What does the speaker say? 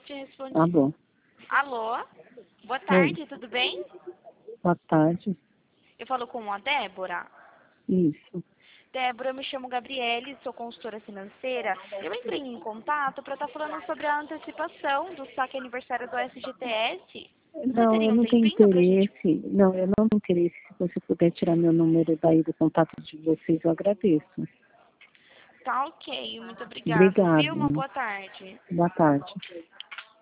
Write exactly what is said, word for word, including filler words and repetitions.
te respondi. Tá bom. Alô? Boa tarde, tudo bem? Boa tarde. Eu falo com a Débora. Isso. Débora, eu me chamo Gabriele, sou consultora financeira. Eu entrei em contato para estar falando sobre a antecipação do saque aniversário do S G T S. Você Não, teria eu um não tenho tempinho pra gente? interesse. Não, eu não tenho interesse. Se você puder tirar meu número daí do contato de vocês, eu agradeço. Tá ok, muito obrigada, Obrigada. viu? Uma boa tarde. Boa tarde.